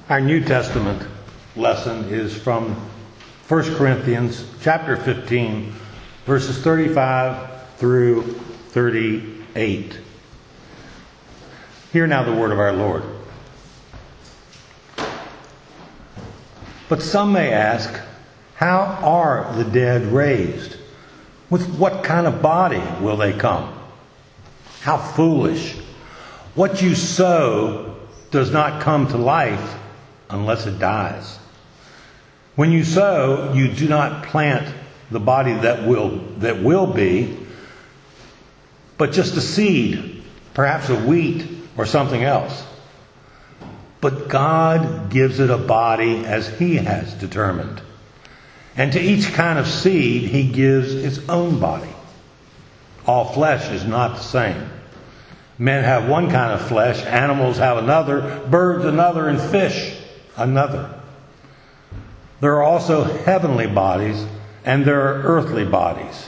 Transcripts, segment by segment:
Our New Testament lesson is from 1 Corinthians chapter 15, verses 35 through 38. Hear now the word of our Lord. But some may ask, how are the dead raised? With what kind of body will they come? How foolish! What you sow does not come to life unless it dies. When you sow, you do not plant the body that will be, but just a seed, perhaps a wheat or something else. But God gives it a body as He has determined. And to each kind of seed He gives its own body. All flesh is not the same. Men have one kind of flesh, animals have another, birds another, and fish another. There are also heavenly bodies and there are earthly bodies.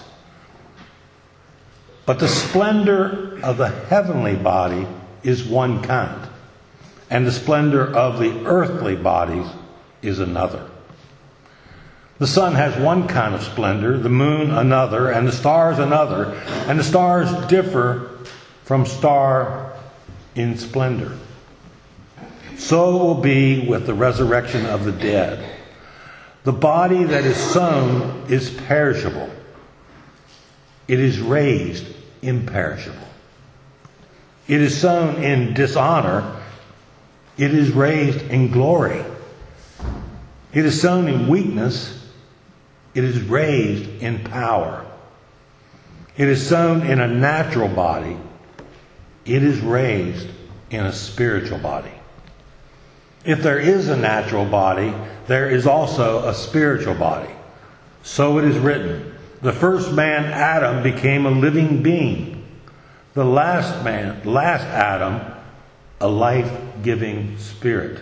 But the splendor of the heavenly body is one kind, and the splendor of the earthly bodies is another. The sun has one kind of splendor, the moon another, and the stars another, and the stars differ from star in splendor. So it will be with the resurrection of the dead. The body that is sown is perishable. It is raised imperishable. It is sown in dishonor. It is raised in glory. It is sown in weakness. It is raised in power. It is sown in a natural body. It is raised in a spiritual body. If there is a natural body, there is also a spiritual body. So it is written, the first man, Adam, became a living being. The last Adam, a life-giving spirit.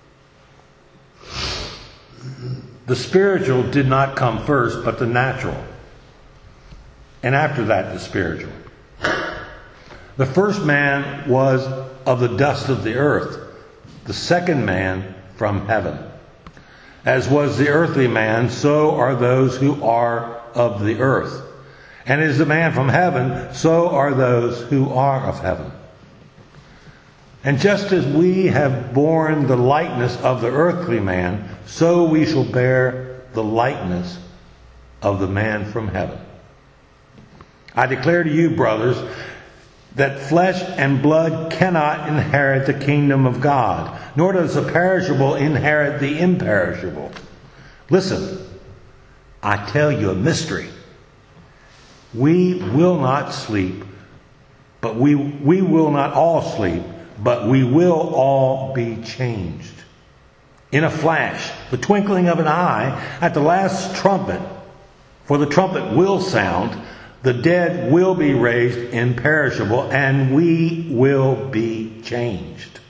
The spiritual did not come first, but the natural. And after that, the spiritual. The first man was of the dust of the earth. The second man from heaven. As was the earthly man, so are those who are of the earth. And as the man from heaven, so are those who are of heaven. And just as we have borne the likeness of the earthly man, so we shall bear the likeness of the man from heaven. I declare to you, brothers, that flesh and blood cannot inherit the kingdom of God, nor does the perishable inherit the imperishable. Listen, I tell you a mystery. We will not sleep, but we will not all sleep, but we will all be changed. In a flash, the twinkling of an eye, at the last trumpet, for the trumpet will sound, the dead will be raised imperishable, and we will be changed.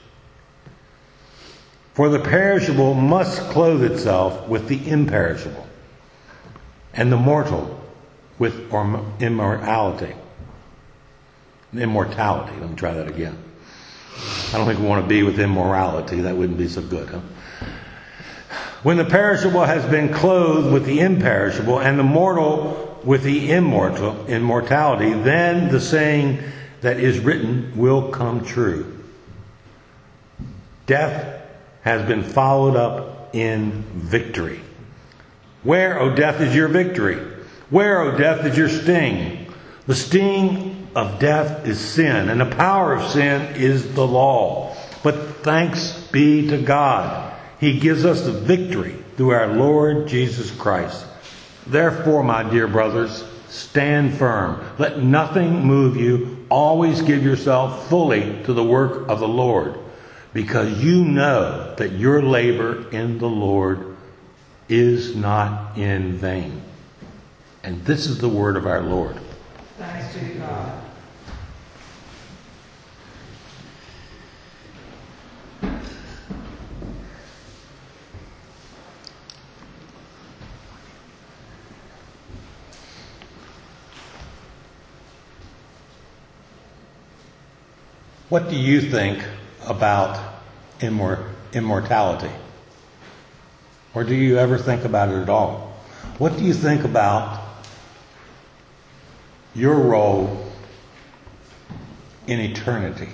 For the perishable must clothe itself with the imperishable, and the mortal with immortality. Immortality. Let me try that again. I don't think we want to be with immorality. That wouldn't be so good, huh? When the perishable has been clothed with the imperishable, and the mortal with the immortality, then the saying that is written will come true. Death has been followed up in victory. Where, O death, is your victory? Where, O death, is your sting? The sting of death is sin, and the power of sin is the law. But thanks be to God. He gives us the victory through our Lord Jesus Christ. Therefore, my dear brothers, stand firm. Let nothing move you. Always give yourself fully to the work of the Lord, because you know that your labor in the Lord is not in vain. And this is the word of our Lord. Thanks be to God. What do you think about immortality? immortality? Or do you ever think about it at all? What do you think about your role in eternity?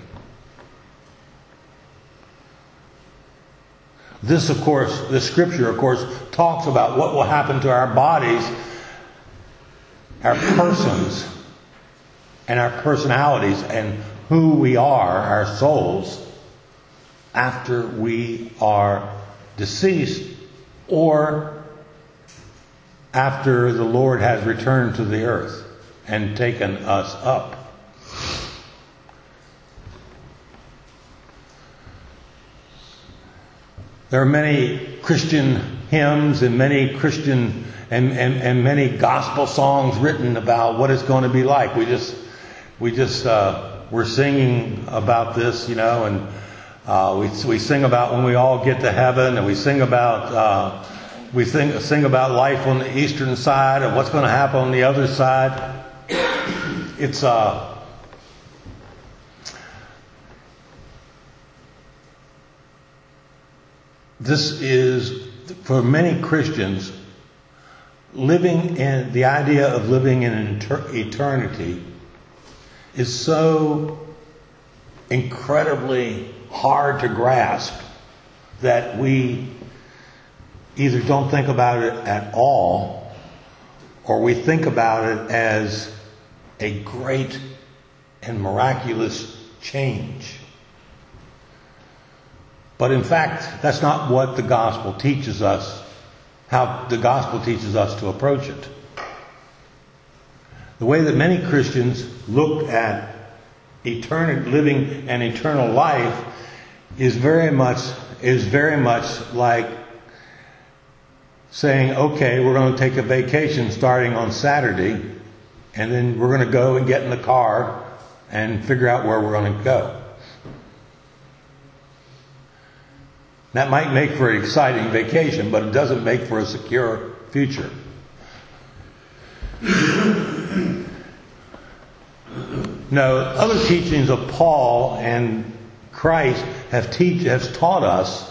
This scripture, of course, talks about what will happen to our bodies, our persons, and our personalities, and who we are, our souls, after we are deceased or after the Lord has returned to the earth and taken us up. There are many Christian hymns and many Christian and many gospel songs written about what it's going to be like. We're singing about this, and we sing about when we all get to heaven, and we sing about sing about life on the eastern side and what's going to happen on the other side. This is, for many Christians, the idea of living in eternity is so incredibly hard to grasp that we either don't think about it at all, or we think about it as a great and miraculous change. But in fact, that's not what the gospel teaches us, how the gospel teaches us to approach it. The way that many Christians look at living an eternal life is very much like saying, okay, we're going to take a vacation starting on Saturday, and then we're going to go and get in the car and figure out where we're going to go. That might make for an exciting vacation, but it doesn't make for a secure future. No, other teachings of Paul and Christ has taught us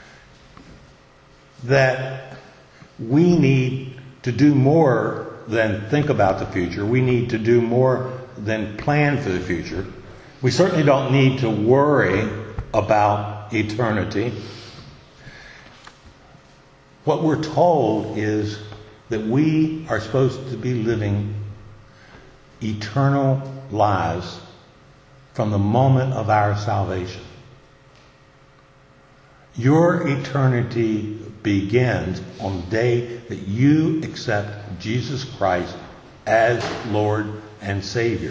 that we need to do more than think about the future. We need to do more than plan for the future. We certainly don't need to worry about eternity. What we're told is that we are supposed to be living eternal lives from the moment of our salvation. Your eternity begins on the day that you accept Jesus Christ as Lord and Savior.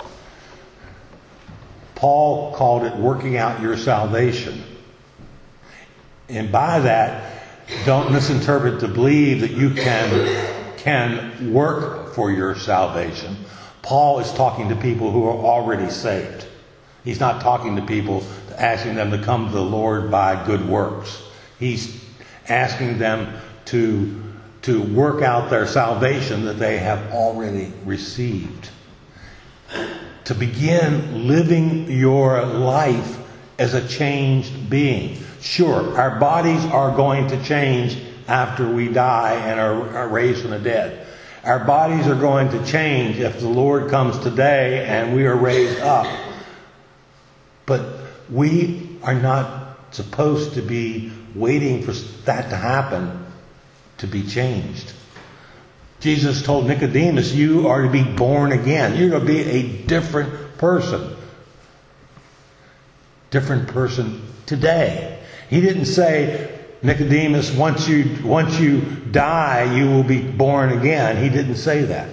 Paul called it working out your salvation. And by that, don't misinterpret to believe that you can work for your salvation. Paul is talking to people who are already saved. He's not talking to people, asking them to come to the Lord by good works. He's asking them to work out their salvation that they have already received. To begin living your life as a changed being. Sure, our bodies are going to change after we die and are raised from the dead. Our bodies are going to change if the Lord comes today and we are raised up. But we are not supposed to be waiting for that to happen to be changed. Jesus told Nicodemus, you are to be born again. You're going to be a different person. Different person today. He didn't say, Nicodemus, once you die, you will be born again. He didn't say that.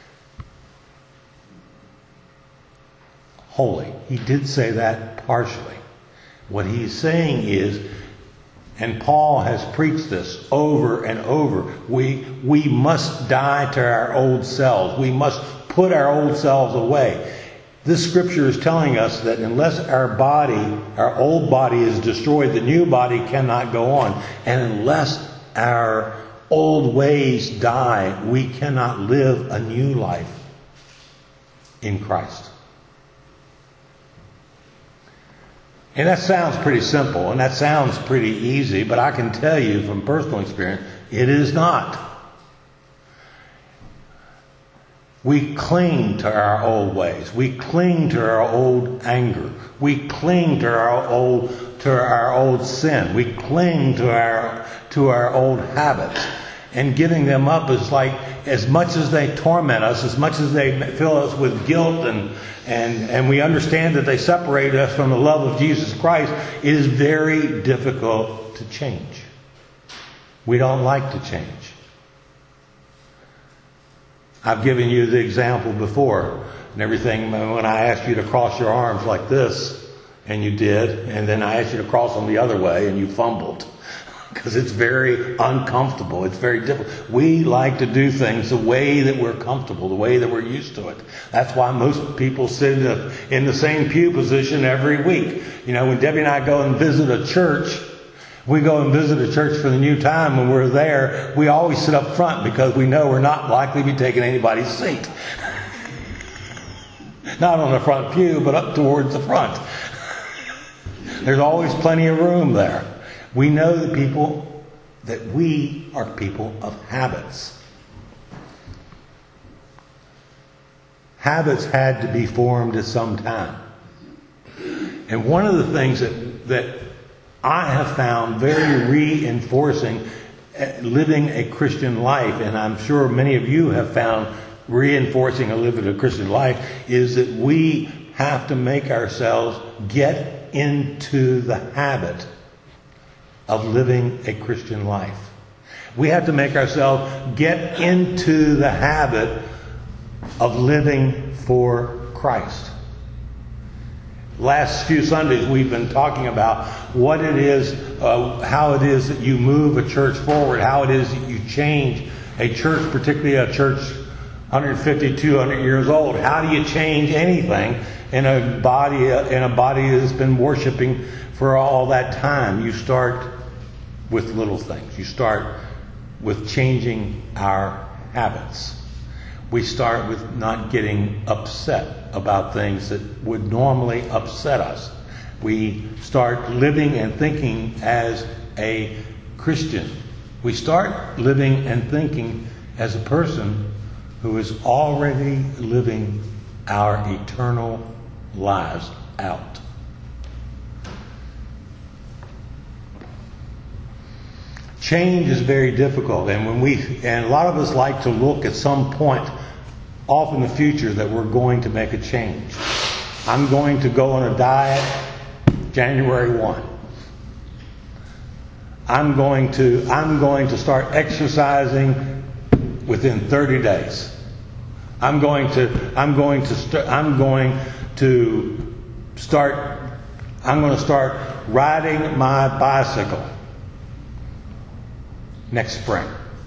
Wholly. He did say that partially. What he's saying is, and Paul has preached this over and over, we must die to our old selves. We must put our old selves away. This scripture is telling us that unless our old body is destroyed, the new body cannot go on. And unless our old ways die, we cannot live a new life in Christ. And that sounds pretty simple, and that sounds pretty easy, but I can tell you from personal experience, it is not. We cling to our old ways. We cling to our old anger. We cling to our old sin. We cling to our old habits. And giving them up is like, as much as they torment us, as much as they fill us with guilt and we understand that they separate us from the love of Jesus Christ, it is very difficult to change. We don't like to change. I've given you the example before and everything when I asked you to cross your arms like this, and you did, and then I asked you to cross them the other way and you fumbled. Because it's very uncomfortable. It's very difficult. We like to do things the way that we're comfortable, the way that we're used to it. That's why most people sit in the same pew position every week. You know, when Debbie and I go and visit a church, we go and visit a church for the new time. When we're there, we always sit up front because we know we're not likely to be taking anybody's seat. Not on the front pew, but up towards the front. There's always plenty of room there. We know that we are people of habits. Habits had to be formed at some time. And one of the things that I have found very reinforcing living a Christian life, and I'm sure many of you have found reinforcing living a Christian life, is that we have to make ourselves get into the habit of living a Christian life. We have to make ourselves get into the habit of living for Christ. Last few Sundays we've been talking about what it is, how it is that you move a church forward, how it is that you change a church, particularly a church 150, 200 years old. How do you change anything in a body that's been worshiping for all that time? You start with little things. You start with changing our habits. We start with not getting upset about things that would normally upset us. We start living and thinking as a Christian. We start living and thinking as a person who is already living our eternal lives out. Change is very difficult, and a lot of us like to look at some point off in the future that we're going to make a change. I'm going to go on a diet January 1. I'm going to start exercising within 30 days. I'm going to start riding my bicycle next spring.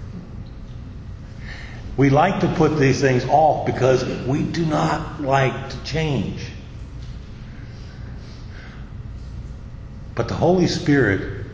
We like to put these things off because we do not like to change. But the Holy Spirit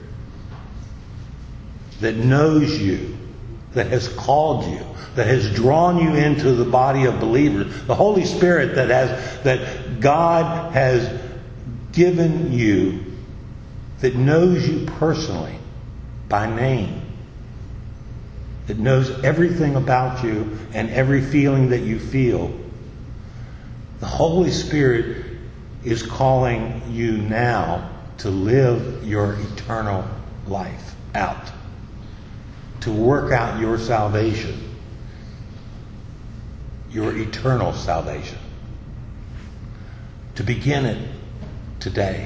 that knows you, that has called you, that has drawn you into the body of believers, the Holy Spirit that God has given you, that knows you personally by name, that knows everything about you and every feeling that you feel. The Holy Spirit is calling you now to live your eternal life out, to work out your salvation, your eternal salvation, to begin it today.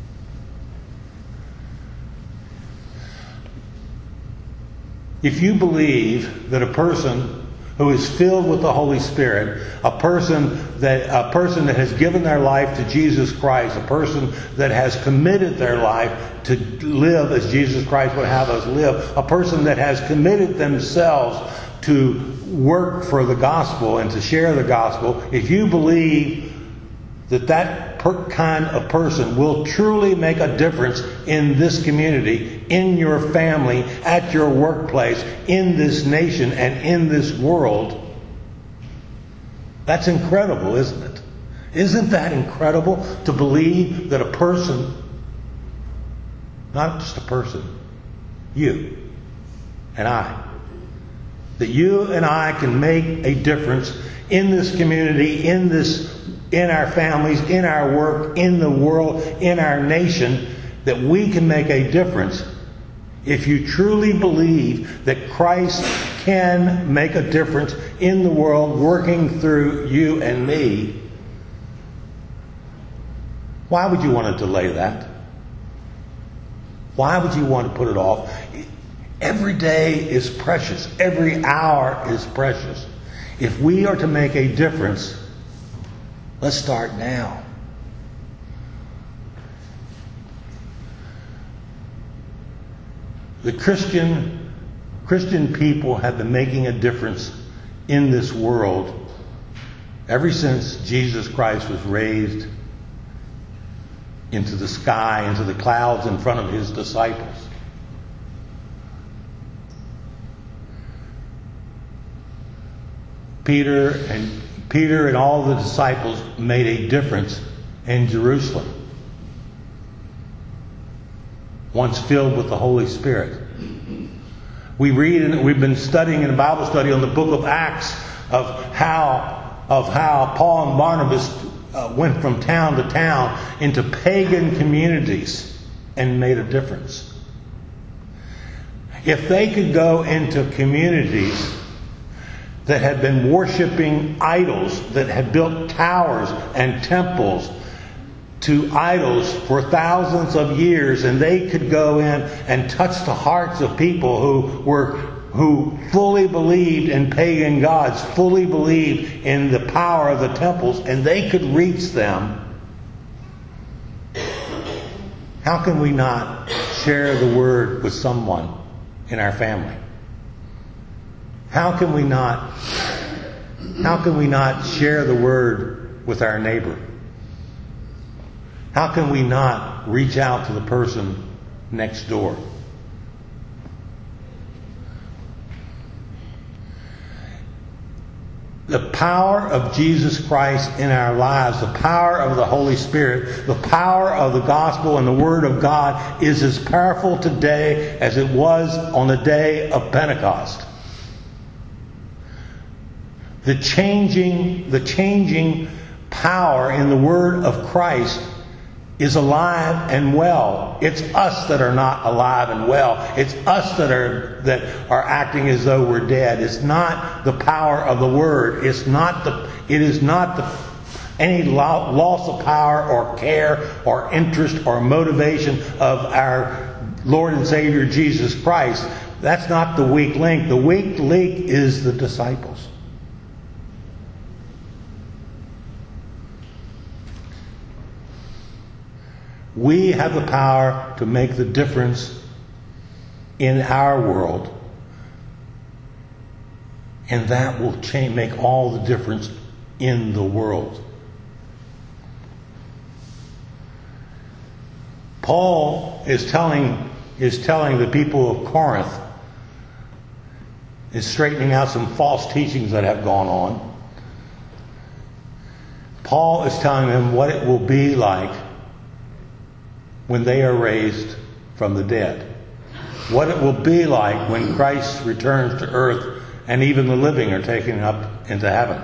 If you believe that a person who is filled with the Holy Spirit, a person that has given their life to Jesus Christ, a person that has committed their life to live as Jesus Christ would have us live, a person that has committed themselves to work for the gospel and to share the gospel, if you believe that kind of person will truly make a difference in this community, in your family, at your workplace, in this nation, and in this world, that's incredible, isn't it? Isn't that incredible to believe that a person Not just a person. You and I. That you and I can make a difference in this community, in our families, in our work, in the world, in our nation. That we can make a difference if you truly believe that Christ can make a difference in the world, working through you and me. Why would you want to delay that? Why would you want to put it off? Every day is precious. Every hour is precious. If we are to make a difference, let's start now. The Christian people have been making a difference in this world ever since Jesus Christ was raised into the sky, into the clouds in front of his disciples. Peter and all the disciples made a difference in Jerusalem. Once filled with the Holy Spirit. We've been studying in a Bible study on the book of Acts of how Paul and Barnabas went from town to town into pagan communities and made a difference. If they could go into communities that had been worshiping idols, that had built towers and temples to idols for thousands of years, and they could go in and touch the hearts of people who fully believed in pagan gods, fully believed in the power of the temples, and they could reach them. How can we not share the word with someone in our family? How can we not share the word with our neighbor? How can we not reach out to the person next door? The power of Jesus Christ in our lives, the power of the Holy Spirit, the power of the gospel and the Word of God is as powerful today as it was on the day of Pentecost. The changing power in the Word of Christ is alive and well. It's us that are not alive and well. It's us that are acting as though we're dead. It's not the power of the Word. It is not any loss of power or care or interest or motivation of our Lord and Savior Jesus Christ. That's not the weak link. The weak link is the disciples. We have the power to make the difference in our world. And that will make all the difference in the world. Paul is telling the people of Corinth, is straightening out some false teachings that have gone on. Paul is telling them what it will be like when they are raised from the dead. What it will be like when Christ returns to earth and even the living are taken up into heaven.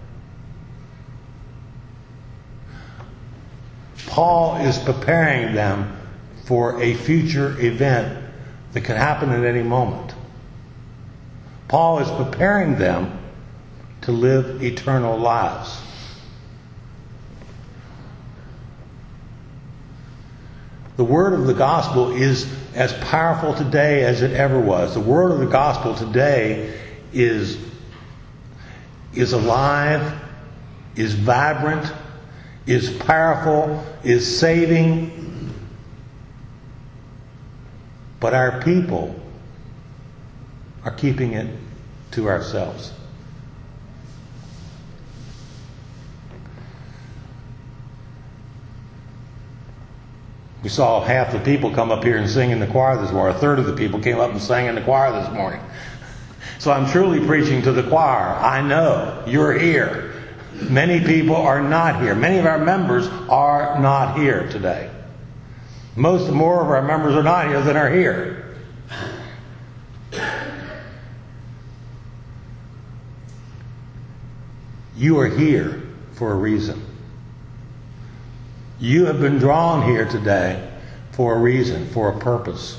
Paul is preparing them for a future event that could happen at any moment. Paul is preparing them to live eternal lives. The word of the gospel is as powerful today as it ever was. The word of the gospel today is alive, is vibrant, is powerful, is saving. But our people are keeping it to ourselves. We saw half the people come up here and sing in the choir this morning. A third of the people came up and sang in the choir this morning. So I'm truly preaching to the choir. I know you're here. Many people are not here. Many of our members are not here today. More of our members are not here than are here. You are here for a reason. You have been drawn here today for a reason, for a purpose.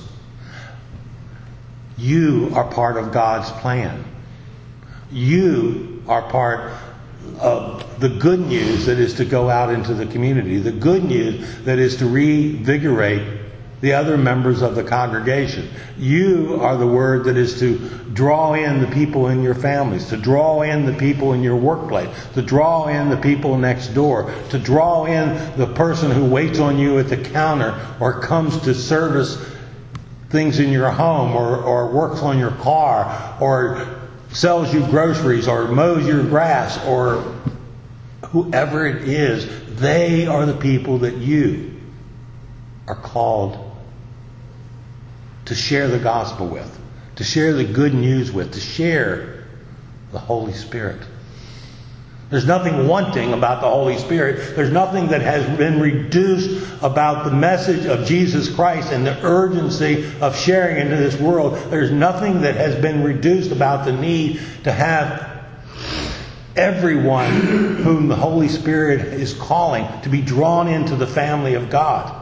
You are part of God's plan. You are part of the good news that is to go out into the community. The good news that is to reinvigorate the other members of the congregation. You are the word that is to draw in the people in your families, to draw in the people in your workplace, to draw in the people next door, to draw in the person who waits on you at the counter or comes to service things in your home or works on your car or sells you groceries or mows your grass or whoever it is. They are the people that you are called to share the gospel with, to share the good news with, to share the Holy Spirit. There's nothing wanting about the Holy Spirit. There's nothing that has been reduced about the message of Jesus Christ and the urgency of sharing into this world. There's nothing that has been reduced about the need to have everyone whom the Holy Spirit is calling to be drawn into the family of God.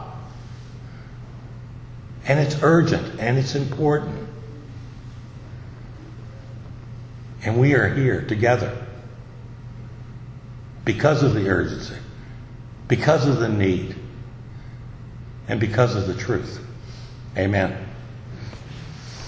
And it's urgent and it's important. And we are here together because of the urgency, because of the need, and because of the truth. Amen.